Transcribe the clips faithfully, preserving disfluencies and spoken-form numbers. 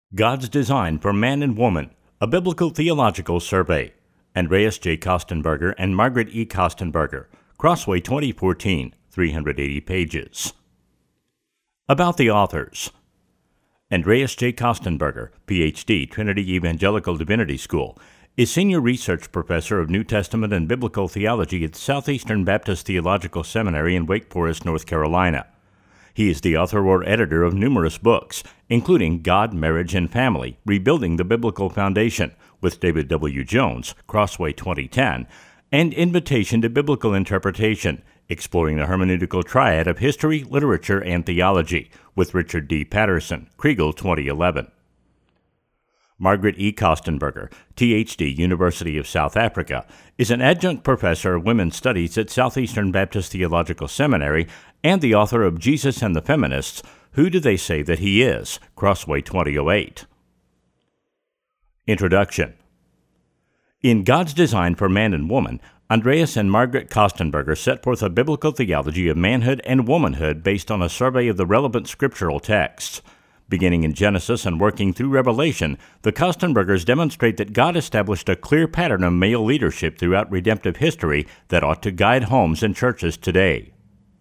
God's Design for Man and Woman, a Biblical Theological Survey. Andreas J. Kostenberger and Margaret E. Kostenberger, Crossway twenty fourteen, three hundred eighty pages. About the authors. Andreas J. Kostenberger, P H D, Trinity Evangelical Divinity School, is Senior Research Professor of New Testament and Biblical Theology at Southeastern Baptist Theological Seminary in Wake Forest, North Carolina. He is the author or editor of numerous books, including God, Marriage, and Family, Rebuilding the Biblical Foundation, with David W. Jones, Crossway twenty ten, and Invitation to Biblical Interpretation, Exploring the Hermeneutical Triad of History, Literature, and Theology, with Richard D. Patterson, Kriegel twenty eleven. Margaret E. Kostenberger, T H D, University of South Africa, is an adjunct professor of women's studies at Southeastern Baptist Theological Seminary and the author of Jesus and the Feminists, Who Do They Say That He Is? Crossway twenty oh eight. Introduction. In God's Design for Man and Woman, Andreas and Margaret Kostenberger set forth a biblical theology of manhood and womanhood based on a survey of the relevant scriptural texts. Beginning in Genesis and working through Revelation, the Kostenbergers demonstrate that God established a clear pattern of male leadership throughout redemptive history that ought to guide homes and churches today.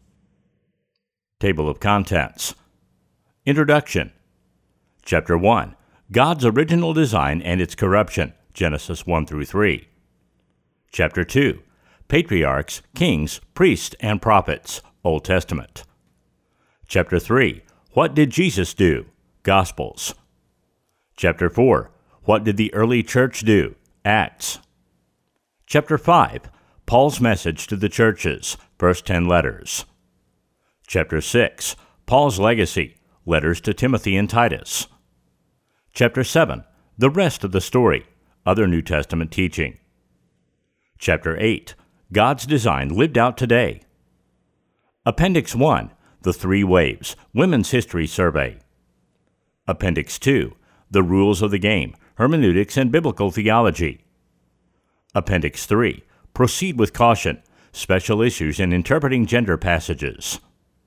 Table of Contents. Introduction. Chapter one. God's Original Design and Its Corruption, Genesis one through three. Chapter two. Patriarchs, Kings, Priests, and Prophets, Old Testament. Chapter three. What did Jesus do? Gospels. Chapter four. What did the early church do? Acts. Chapter five. Paul's message to the churches, first ten letters. Chapter six. Paul's legacy, letters to Timothy and Titus. Chapter seven. The rest of the story, other New Testament teaching. Chapter eight. God's Design lived out today. Appendix one. The Three Waves, Women's History Survey. Appendix two. The Rules of the Game, Hermeneutics and Biblical Theology. Appendix three. Proceed with Caution, Special Issues in Interpreting Gender Passages.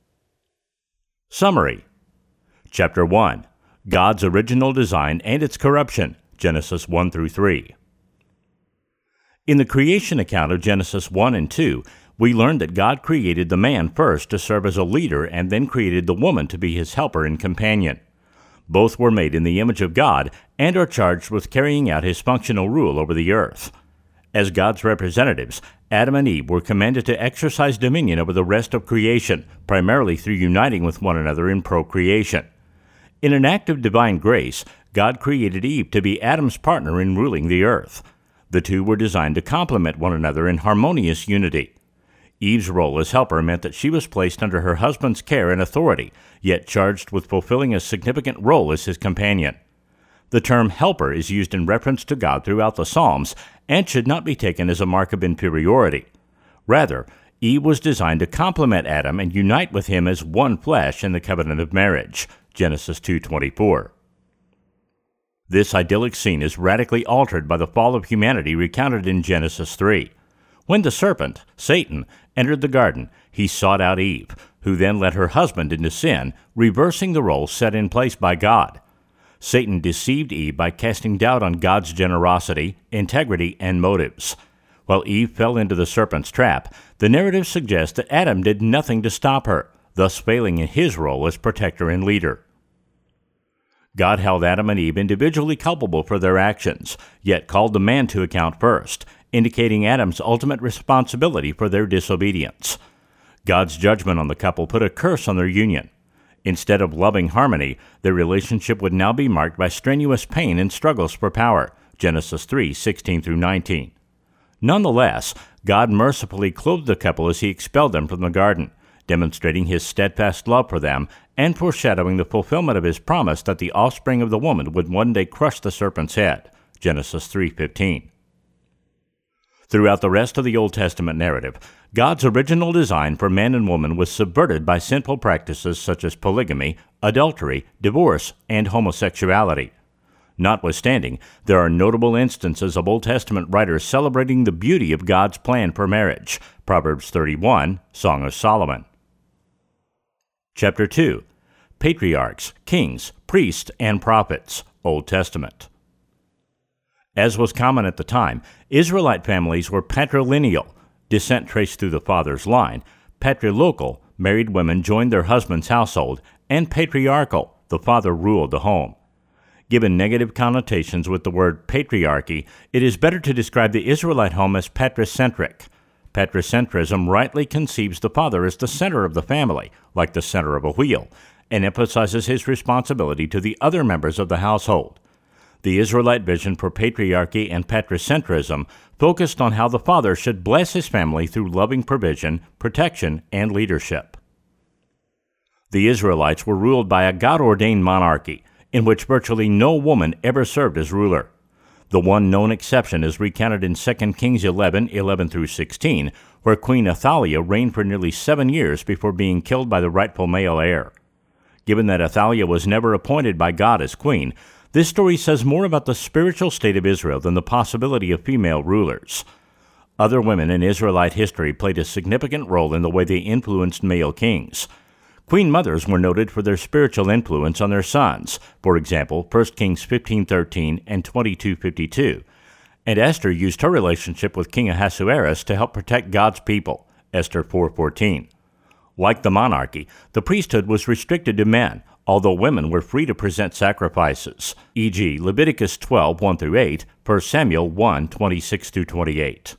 Summary. Chapter one. God's Original Design and Its Corruption, Genesis one through three. In the creation account of Genesis one and two, we learn that God created the man first to serve as a leader and then created the woman to be his helper and companion. Both were made in the image of God and are charged with carrying out his functional rule over the earth. As God's representatives, Adam and Eve were commanded to exercise dominion over the rest of creation, primarily through uniting with one another in procreation. In an act of divine grace, God created Eve to be Adam's partner in ruling the earth. The two were designed to complement one another in harmonious unity. Eve's role as helper meant that she was placed under her husband's care and authority, yet charged with fulfilling a significant role as his companion. The term helper is used in reference to God throughout the Psalms and should not be taken as a mark of inferiority. Rather, Eve was designed to complement Adam and unite with him as one flesh in the covenant of marriage, Genesis two twenty-four. This idyllic scene is radically altered by the fall of humanity recounted in Genesis three. When the serpent, Satan, entered the garden, he sought out Eve, who then led her husband into sin, reversing the role set in place by God. Satan deceived Eve by casting doubt on God's generosity, integrity, and motives. While Eve fell into the serpent's trap, the narrative suggests that Adam did nothing to stop her, thus failing in his role as protector and leader. God held Adam and Eve individually culpable for their actions, yet called the man to account first, indicating Adam's ultimate responsibility for their disobedience. God's judgment on the couple put a curse on their union. Instead of loving harmony, their relationship would now be marked by strenuous pain and struggles for power, Genesis three sixteen through nineteen. Nonetheless, God mercifully clothed the couple as he expelled them from the garden, demonstrating his steadfast love for them and foreshadowing the fulfillment of his promise that the offspring of the woman would one day crush the serpent's head, Genesis three fifteen. Throughout the rest of the Old Testament narrative, God's original design for man and woman was subverted by sinful practices such as polygamy, adultery, divorce, and homosexuality. Notwithstanding, there are notable instances of Old Testament writers celebrating the beauty of God's plan for marriage, Proverbs thirty-one, Song of Solomon. Chapter two. Patriarchs, Kings, Priests, and Prophets, Old Testament. As was common at the time, Israelite families were patrilineal, descent traced through the father's line, patrilocal, married women joined their husband's household, and patriarchal, the father ruled the home. Given negative connotations with the word patriarchy, it is better to describe the Israelite home as patricentric. Patricentrism rightly conceives the father as the center of the family, like the center of a wheel, and emphasizes his responsibility to the other members of the household. The Israelite vision for patriarchy and patricentrism focused on how the father should bless his family through loving provision, protection, and leadership. The Israelites were ruled by a God-ordained monarchy, in which virtually no woman ever served as ruler. The one known exception is recounted in Second Kings eleven, eleven through sixteen, where Queen Athaliah reigned for nearly seven years before being killed by the rightful male heir. Given that Athaliah was never appointed by God as queen, this story says more about the spiritual state of Israel than the possibility of female rulers. Other women in Israelite history played a significant role in the way they influenced male kings. Queen mothers were noted for their spiritual influence on their sons, for example, First Kings fifteen thirteen and twenty-two fifty-two, and Esther used her relationship with King Ahasuerus to help protect God's people, Esther four fourteen. Like the monarchy, the priesthood was restricted to men, although women were free to present sacrifices, for example Leviticus twelve, one through eight, First Samuel one, twenty-six through twenty-eight.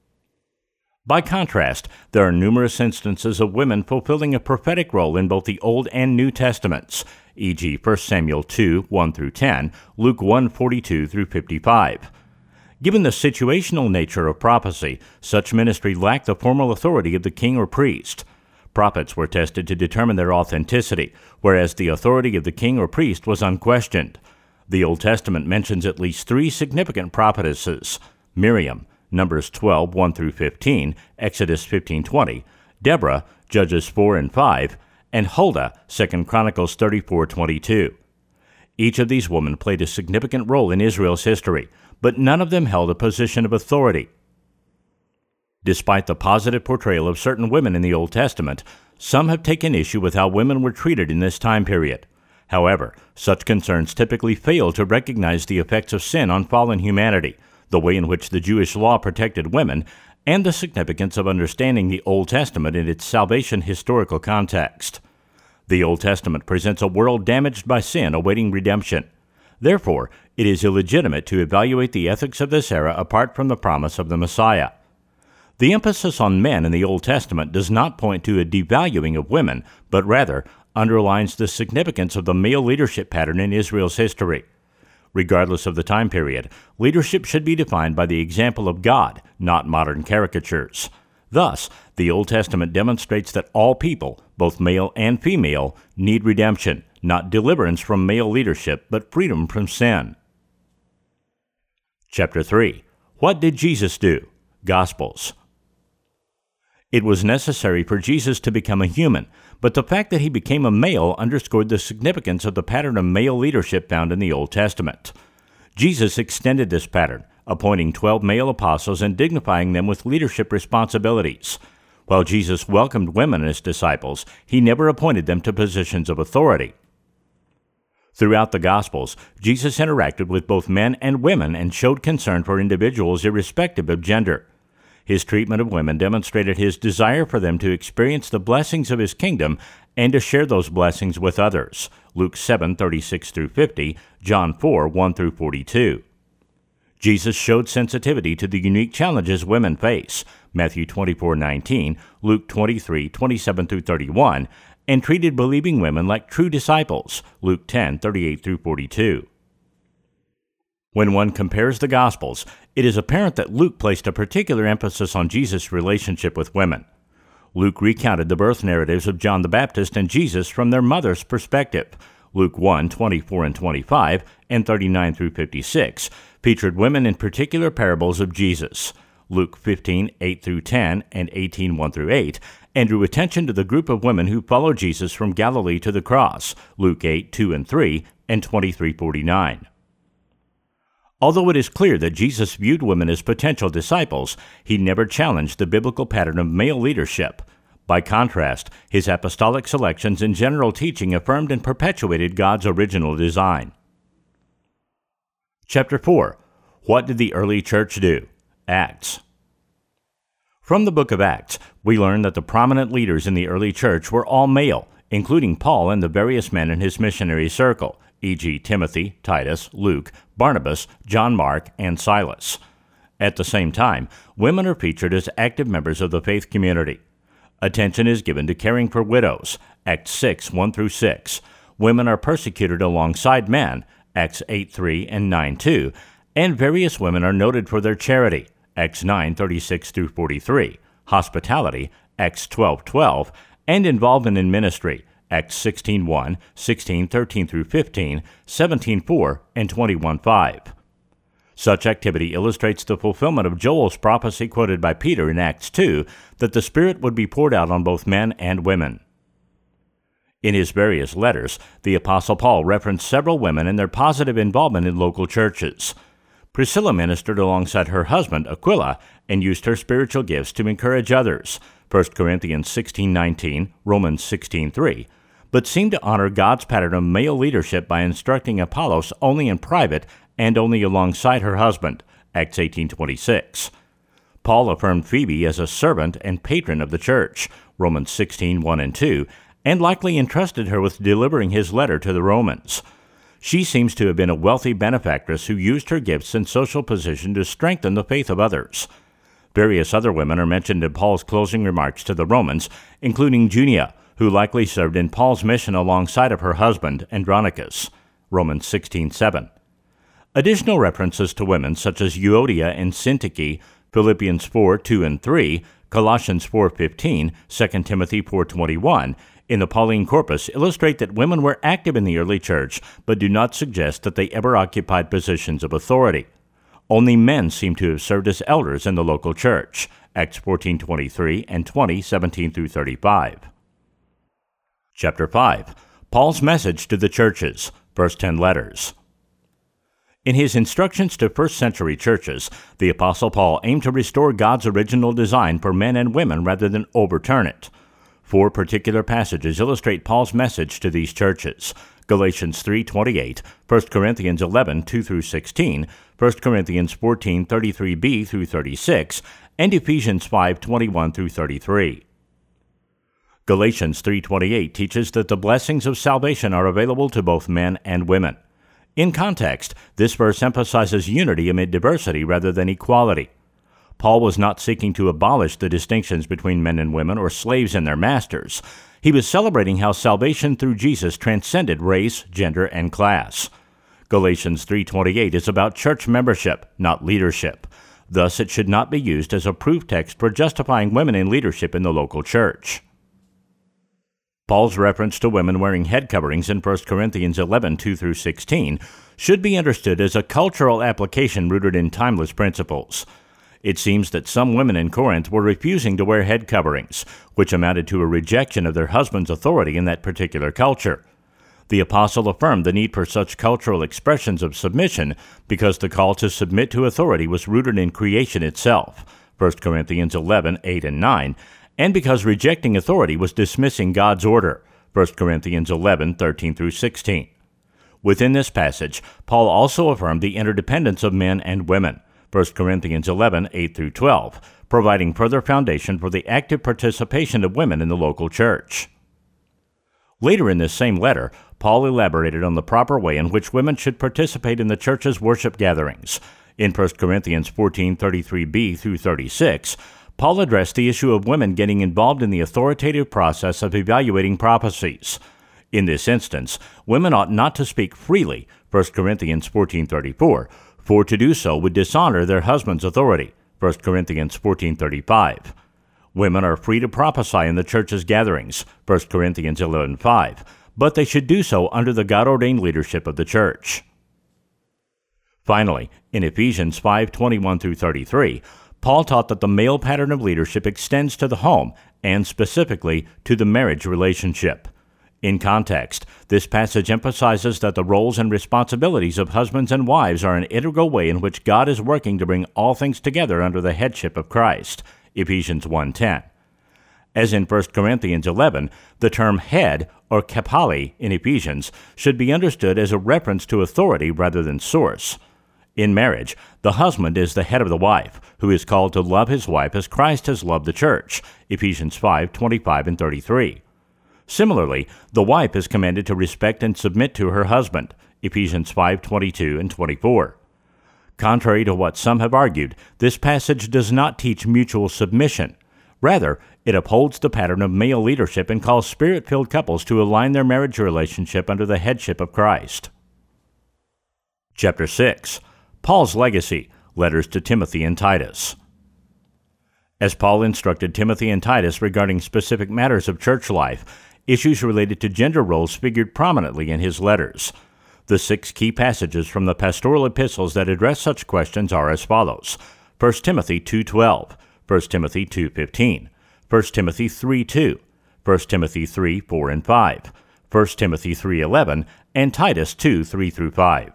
By contrast, there are numerous instances of women fulfilling a prophetic role in both the Old and New Testaments, for example First Samuel two, one through ten, Luke one, forty-two through fifty-five. Given the situational nature of prophecy, such ministry lacked the formal authority of the king or priest. Prophets were tested to determine their authenticity, whereas the authority of the king or priest was unquestioned. The Old Testament mentions at least three significant prophetesses: Miriam, Numbers twelve, one through fifteen, Exodus fifteen twenty, Deborah, Judges four and five, and Huldah, Second Chronicles thirty-four twenty-two. Each of these women played a significant role in Israel's history, but none of them held a position of authority. Despite the positive portrayal of certain women in the Old Testament, some have taken issue with how women were treated in this time period. However, such concerns typically fail to recognize the effects of sin on fallen humanity, the way in which the Jewish law protected women, and the significance of understanding the Old Testament in its salvation historical context. The Old Testament presents a world damaged by sin awaiting redemption. Therefore, it is illegitimate to evaluate the ethics of this era apart from the promise of the Messiah. The emphasis on men in the Old Testament does not point to a devaluing of women, but rather underlines the significance of the male leadership pattern in Israel's history. Regardless of the time period, leadership should be defined by the example of God, not modern caricatures. Thus, the Old Testament demonstrates that all people, both male and female, need redemption, not deliverance from male leadership, but freedom from sin. Chapter three. What did Jesus do? Gospels. It was necessary for Jesus to become a human, but the fact that he became a male underscored the significance of the pattern of male leadership found in the Old Testament. Jesus extended this pattern, appointing twelve male apostles and dignifying them with leadership responsibilities. While Jesus welcomed women as disciples, he never appointed them to positions of authority. Throughout the Gospels, Jesus interacted with both men and women and showed concern for individuals irrespective of gender. His treatment of women demonstrated his desire for them to experience the blessings of his kingdom and to share those blessings with others. Luke seven, thirty-six through fifty, John four, one through forty-two. Jesus showed sensitivity to the unique challenges women face. Matthew twenty-four, nineteen, Luke twenty-three, twenty-seven through thirty-one, and treated believing women like true disciples. Luke ten, thirty-eight through forty-two. When one compares the Gospels, it is apparent that Luke placed a particular emphasis on Jesus' relationship with women. Luke recounted the birth narratives of John the Baptist and Jesus from their mother's perspective. Luke one, twenty-four and twenty-five, and thirty-nine through fifty-six, featured women in particular parables of Jesus. Luke fifteen, eight through ten, and eighteen, one through eight, and drew attention to the group of women who followed Jesus from Galilee to the cross. Luke eight, two and three, and twenty-three forty-nine. Although it is clear that Jesus viewed women as potential disciples, he never challenged the biblical pattern of male leadership. By contrast, his apostolic selections and general teaching affirmed and perpetuated God's original design. Chapter four. What did the early church do? Acts. From the book of Acts, we learn that the prominent leaders in the early church were all male, including Paul and the various men in his missionary circle, for example Timothy, Titus, Luke, Barnabas, John Mark, and Silas. At the same time, women are featured as active members of the faith community. Attention is given to caring for widows, Acts six, one through six. Women are persecuted alongside men, Acts eight, three and nine, two, and various women are noted for their charity, Acts nine, thirty-six through forty-three, hospitality, Acts twelve, twelve, and involvement in ministry, Acts sixteen, one, sixteen, thirteen through fifteen, seventeen, four, and twenty-one, five. Such activity illustrates the fulfillment of Joel's prophecy quoted by Peter in Acts two that the Spirit would be poured out on both men and women. In his various letters, the Apostle Paul referenced several women and their positive involvement in local churches. Priscilla ministered alongside her husband, Aquila, and used her spiritual gifts to encourage others, First Corinthians sixteen, nineteen, Romans sixteen, three, but seemed to honor God's pattern of male leadership by instructing Apollos only in private and only alongside her husband, Acts eighteen, twenty-six. Paul affirmed Phoebe as a servant and patron of the church, Romans sixteen, one and two, and likely entrusted her with delivering his letter to the Romans. She seems to have been a wealthy benefactress who used her gifts and social position to strengthen the faith of others. Various other women are mentioned in Paul's closing remarks to the Romans, including Junia, who likely served in Paul's mission alongside of her husband, Andronicus, Romans sixteen, seven. Additional references to women such as Euodia and Syntyche, Philippians four, two and three, Colossians four, fifteen, Second Timothy four, twenty-one, in the Pauline corpus illustrate that women were active in the early church, but do not suggest that they ever occupied positions of authority. Only men seem to have served as elders in the local church, Acts fourteen, twenty-three and twenty, seventeen through thirty-five. Chapter five. Paul's message to the churches, first ten letters. In his instructions to first-century churches, the Apostle Paul aimed to restore God's original design for men and women rather than overturn it. Four particular passages illustrate Paul's message to these churches: Galatians three, twenty-eight, First Corinthians eleven, two through sixteen, First Corinthians fourteen, thirty-three b through thirty-six, and Ephesians five, twenty-one through thirty-three. Galatians three, twenty-eight teaches that the blessings of salvation are available to both men and women. In context, this verse emphasizes unity amid diversity rather than equality. Paul was not seeking to abolish the distinctions between men and women or slaves and their masters. He was celebrating how salvation through Jesus transcended race, gender, and class. Galatians three, twenty-eight is about church membership, not leadership. Thus, it should not be used as a proof text for justifying women in leadership in the local church. Paul's reference to women wearing head coverings in First Corinthians eleven, two through sixteen should be understood as a cultural application rooted in timeless principles. It seems that some women in Corinth were refusing to wear head coverings, which amounted to a rejection of their husband's authority in that particular culture. The apostle affirmed the need for such cultural expressions of submission because the call to submit to authority was rooted in creation itself, First Corinthians eleven, eight and nine, and because rejecting authority was dismissing God's order, First Corinthians eleven, thirteen through sixteen. Within this passage, Paul also affirmed the interdependence of men and women, First Corinthians eleven, eight through twelve, providing further foundation for the active participation of women in the local church. Later in this same letter, Paul elaborated on the proper way in which women should participate in the church's worship gatherings. In First Corinthians fourteen, thirty-three b through thirty-six, Paul addressed the issue of women getting involved in the authoritative process of evaluating prophecies. In this instance, women ought not to speak freely, First Corinthians fourteen, thirty-four, for to do so would dishonor their husband's authority, First Corinthians fourteen, thirty-five. Women are free to prophesy in the church's gatherings, First Corinthians eleven, five, but they should do so under the God-ordained leadership of the church. Finally, in Ephesians five, twenty-one through thirty-three, Paul taught that the male pattern of leadership extends to the home, and specifically to the marriage relationship. In context, this passage emphasizes that the roles and responsibilities of husbands and wives are an integral way in which God is working to bring all things together under the headship of Christ, Ephesians one, ten. As in First Corinthians eleven, the term head, or kapali, in Ephesians, should be understood as a reference to authority rather than source. In marriage, the husband is the head of the wife, who is called to love his wife as Christ has loved the church, Ephesians five twenty-five and thirty-three. Similarly, the wife is commanded to respect and submit to her husband, Ephesians five twenty-two and twenty-four. Contrary to what some have argued, this passage does not teach mutual submission. Rather, it upholds the pattern of male leadership and calls Spirit-filled couples to align their marriage relationship under the headship of Christ. Chapter six. Paul's Legacy, Letters to Timothy and Titus. As Paul instructed Timothy and Titus regarding specific matters of church life, issues related to gender roles figured prominently in his letters. The six key passages from the pastoral epistles that address such questions are as follows: First Timothy two twelve, First Timothy two fifteen, First Timothy three two, First Timothy three four and five, First Timothy three eleven, and Titus two three through five.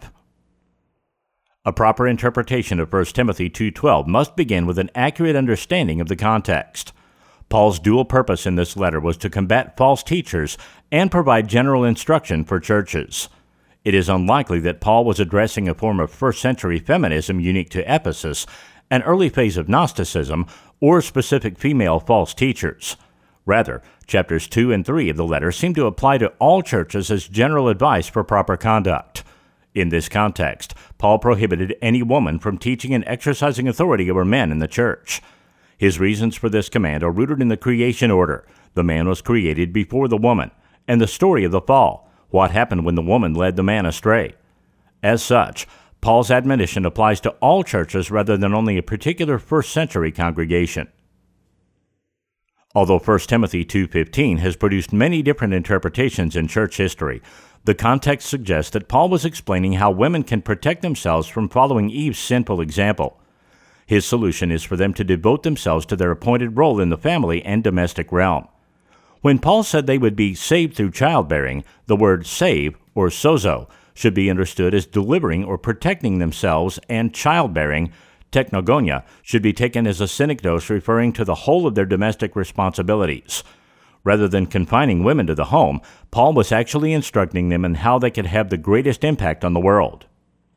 A proper interpretation of First Timothy two twelve must begin with an accurate understanding of the context. Paul's dual purpose in this letter was to combat false teachers and provide general instruction for churches. It is unlikely that Paul was addressing a form of first-century feminism unique to Ephesus, an early phase of Gnosticism, or specific female false teachers. Rather, chapters two and three of the letter seem to apply to all churches as general advice for proper conduct. In this context, Paul prohibited any woman from teaching and exercising authority over men in the church. His reasons for this command are rooted in the creation order. The man was created before the woman, and the story of the fall, what happened when the woman led the man astray. As such, Paul's admonition applies to all churches rather than only a particular first-century congregation. Although First Timothy two fifteen has produced many different interpretations in church history, the context suggests that Paul was explaining how women can protect themselves from following Eve's sinful example. His solution is for them to devote themselves to their appointed role in the family and domestic realm. When Paul said they would be saved through childbearing, the word save, or sozo, should be understood as delivering or protecting themselves, and childbearing, technogonia, should be taken as a synecdoche referring to the whole of their domestic responsibilities. Rather than confining women to the home, Paul was actually instructing them in how they could have the greatest impact on the world.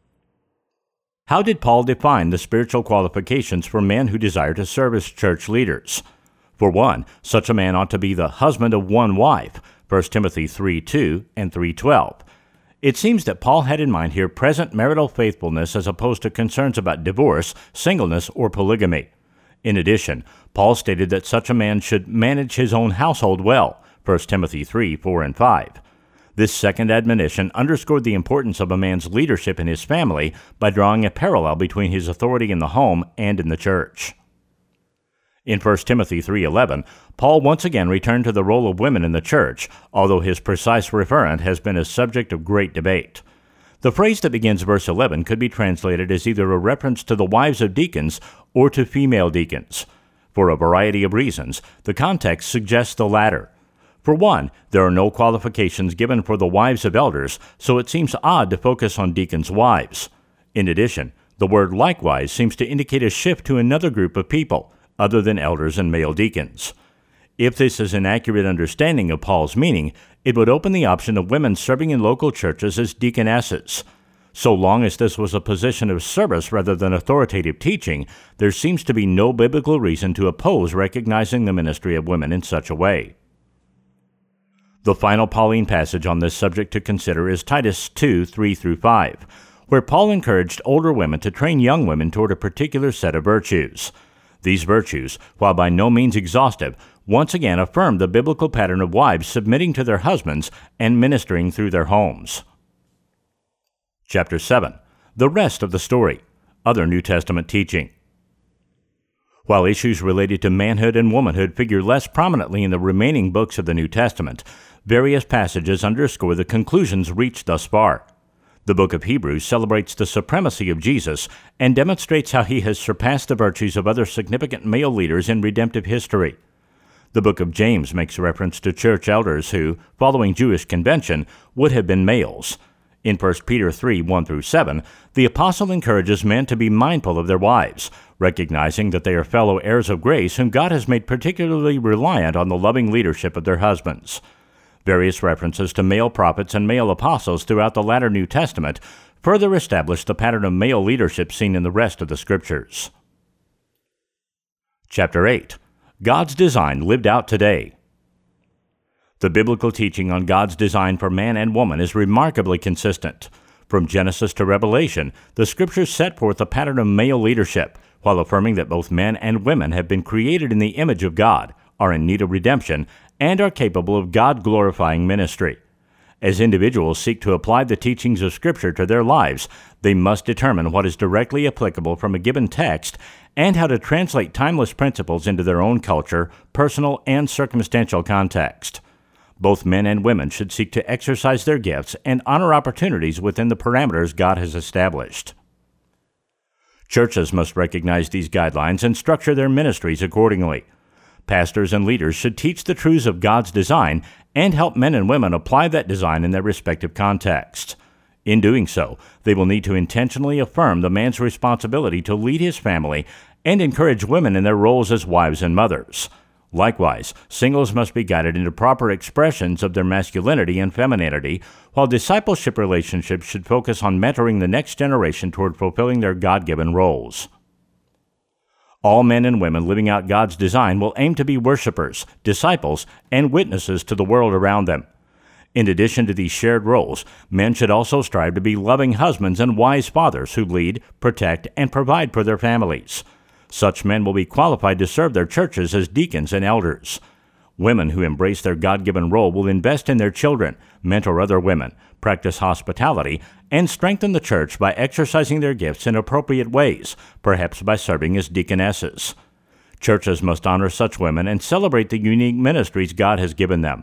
How did Paul define the spiritual qualifications for men who desire to serve as church leaders? For one, such a man ought to be the husband of one wife, First Timothy three two and three twelve. It seems that Paul had in mind here present marital faithfulness as opposed to concerns about divorce, singleness, or polygamy. In addition, Paul stated that such a man should manage his own household well, First Timothy three four and five. This second admonition underscored the importance of a man's leadership in his family by drawing a parallel between his authority in the home and in the church. In First Timothy three eleven, Paul once again returned to the role of women in the church, although his precise referent has been a subject of great debate. The phrase that begins verse eleven could be translated as either a reference to the wives of deacons or to female deacons. For a variety of reasons, the context suggests the latter. For one, there are no qualifications given for the wives of elders, so it seems odd to focus on deacons' wives. In addition, the word likewise seems to indicate a shift to another group of people, other than elders and male deacons. If this is an accurate understanding of Paul's meaning, it would open the option of women serving in local churches as deaconesses. So long as this was a position of service rather than authoritative teaching, there seems to be no biblical reason to oppose recognizing the ministry of women in such a way. The final Pauline passage on this subject to consider is Titus two three through five, where Paul encouraged older women to train young women toward a particular set of virtues. These virtues, while by no means exhaustive, once again affirmed the biblical pattern of wives submitting to their husbands and ministering through their homes. Chapter seven. The rest of the story. Other New Testament teaching. While issues related to manhood and womanhood figure less prominently in the remaining books of the New Testament, various passages underscore the conclusions reached thus far. The book of Hebrews celebrates the supremacy of Jesus and demonstrates how he has surpassed the virtues of other significant male leaders in redemptive history. The book of James makes reference to church elders who, following Jewish convention, would have been males. In First Peter three one through seven, the apostle encourages men to be mindful of their wives, recognizing that they are fellow heirs of grace whom God has made particularly reliant on the loving leadership of their husbands. Various references to male prophets and male apostles throughout the latter New Testament further established the pattern of male leadership seen in the rest of the Scriptures. Chapter eight. God's Design Lived Out Today. The biblical teaching on God's design for man and woman is remarkably consistent. From Genesis to Revelation, the Scriptures set forth a pattern of male leadership, while affirming that both men and women have been created in the image of God, are in need of redemption, and are capable of God-glorifying ministry. As individuals seek to apply the teachings of Scripture to their lives, they must determine what is directly applicable from a given text and how to translate timeless principles into their own culture, personal, and circumstantial context. Both men and women should seek to exercise their gifts and honor opportunities within the parameters God has established. Churches must recognize these guidelines and structure their ministries accordingly. Pastors and leaders should teach the truths of God's design and help men and women apply that design in their respective contexts. In doing so, they will need to intentionally affirm the man's responsibility to lead his family and encourage women in their roles as wives and mothers. Likewise, singles must be guided into proper expressions of their masculinity and femininity, while discipleship relationships should focus on mentoring the next generation toward fulfilling their God-given roles. All men and women living out God's design will aim to be worshipers, disciples, and witnesses to the world around them. In addition to these shared roles, men should also strive to be loving husbands and wise fathers who lead, protect, and provide for their families. Such men will be qualified to serve their churches as deacons and elders. Women who embrace their God-given role will invest in their children, mentor other women, practice hospitality, and strengthen the church by exercising their gifts in appropriate ways, perhaps by serving as deaconesses. Churches must honor such women and celebrate the unique ministries God has given them.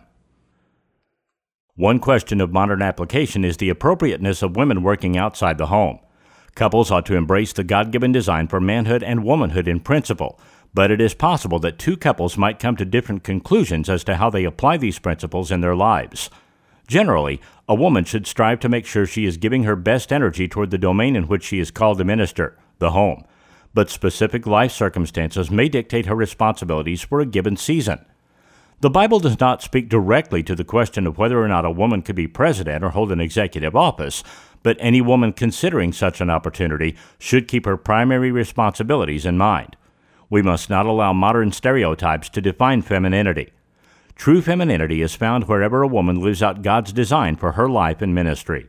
One question of modern application is the appropriateness of women working outside the home. Couples ought to embrace the God-given design for manhood and womanhood in principle, but it is possible that two couples might come to different conclusions as to how they apply these principles in their lives. Generally, a woman should strive to make sure she is giving her best energy toward the domain in which she is called to minister, the home, but specific life circumstances may dictate her responsibilities for a given season. The Bible does not speak directly to the question of whether or not a woman could be president or hold an executive office, but any woman considering such an opportunity should keep her primary responsibilities in mind. We must not allow modern stereotypes to define femininity. True femininity is found wherever a woman lives out God's design for her life and ministry.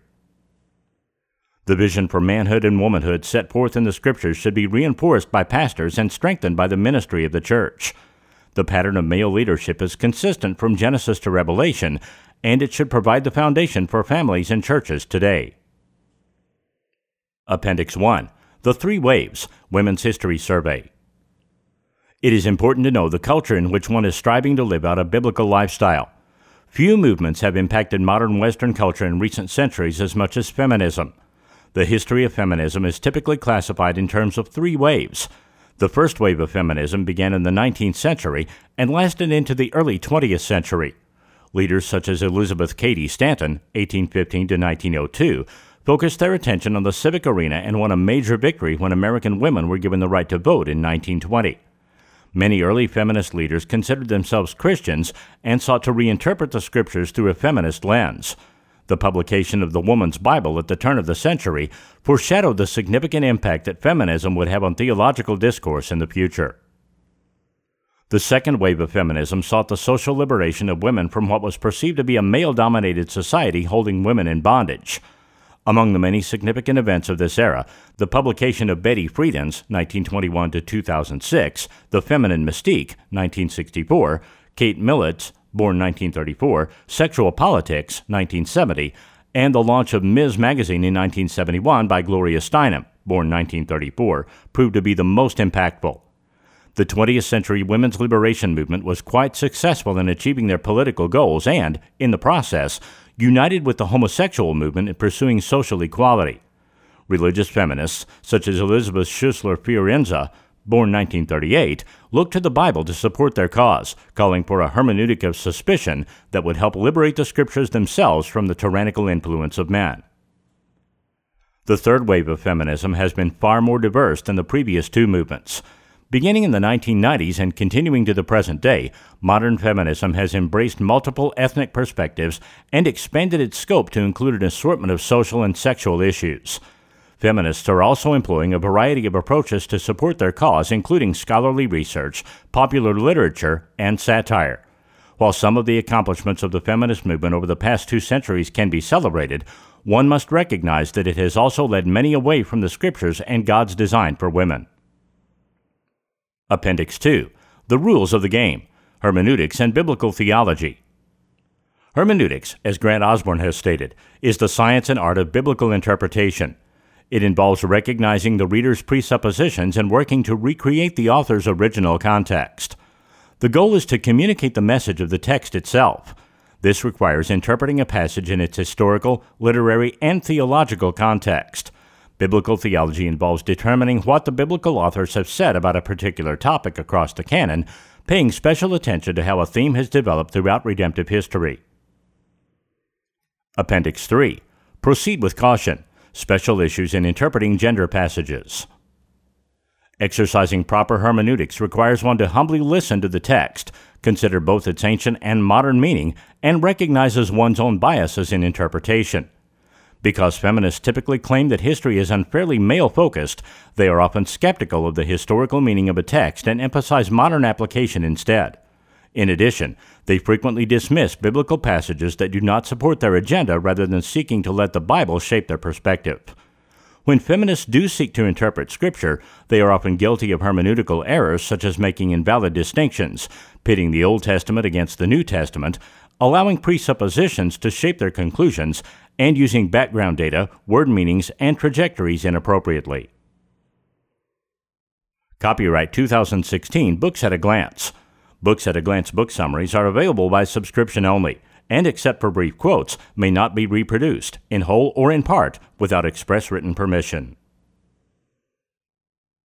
The vision for manhood and womanhood set forth in the Scriptures should be reinforced by pastors and strengthened by the ministry of the church. The pattern of male leadership is consistent from Genesis to Revelation, and it should provide the foundation for families and churches today. Appendix one. The Three Waves, Women's History Survey. It is important to know the culture in which one is striving to live out a biblical lifestyle. Few movements have impacted modern Western culture in recent centuries as much as feminism. The history of feminism is typically classified in terms of three waves. The first wave of feminism began in the nineteenth century and lasted into the early twentieth century. Leaders such as Elizabeth Cady Stanton, eighteen fifteen to nineteen oh two, focused their attention on the civic arena and won a major victory when American women were given the right to vote in nineteen twenty. Many early feminist leaders considered themselves Christians and sought to reinterpret the Scriptures through a feminist lens. The publication of the Woman's Bible at the turn of the century foreshadowed the significant impact that feminism would have on theological discourse in the future. The second wave of feminism sought the social liberation of women from what was perceived to be a male-dominated society holding women in bondage. Among the many significant events of this era, the publication of Betty Friedan's nineteen twenty-one to two thousand six, The Feminine Mystique, nineteen sixty-four, Kate Millett's, born nineteen thirty-four, Sexual Politics, nineteen seventy, and the launch of Miz Magazine in nineteen seventy-one by Gloria Steinem, born nineteen thirty-four, proved to be the most impactful. The twentieth century women's liberation movement was quite successful in achieving their political goals and, in the process, united with the homosexual movement in pursuing social equality. Religious feminists, such as Elizabeth Schussler Fiorenza, born nineteen thirty-eight, looked to the Bible to support their cause, calling for a hermeneutic of suspicion that would help liberate the Scriptures themselves from the tyrannical influence of men. The third wave of feminism has been far more diverse than the previous two movements. Beginning in the nineteen nineties and continuing to the present day, modern feminism has embraced multiple ethnic perspectives and expanded its scope to include an assortment of social and sexual issues. Feminists are also employing a variety of approaches to support their cause, including scholarly research, popular literature, and satire. While some of the accomplishments of the feminist movement over the past two centuries can be celebrated, one must recognize that it has also led many away from the Scriptures and God's design for women. Appendix two. The Rules of the Game, Hermeneutics and Biblical Theology. Hermeneutics, as Grant Osborne has stated, is the science and art of biblical interpretation. It involves recognizing the reader's presuppositions and working to recreate the author's original context. The goal is to communicate the message of the text itself. This requires interpreting a passage in its historical, literary, and theological context. Biblical theology involves determining what the biblical authors have said about a particular topic across the canon, paying special attention to how a theme has developed throughout redemptive history. Appendix three. Proceed with caution. Special issues in interpreting gender passages. Exercising proper hermeneutics requires one to humbly listen to the text, consider both its ancient and modern meaning, and recognizes one's own biases in interpretation. Because feminists typically claim that history is unfairly male-focused, they are often skeptical of the historical meaning of a text and emphasize modern application instead. In addition, they frequently dismiss biblical passages that do not support their agenda rather than seeking to let the Bible shape their perspective. When feminists do seek to interpret Scripture, they are often guilty of hermeneutical errors such as making invalid distinctions, pitting the Old Testament against the New Testament, allowing presuppositions to shape their conclusions, and using background data, word meanings, and trajectories inappropriately. Copyright two thousand sixteen Books at a Glance. Books at a Glance book summaries are available by subscription only, and except for brief quotes, may not be reproduced, in whole or in part, without express written permission.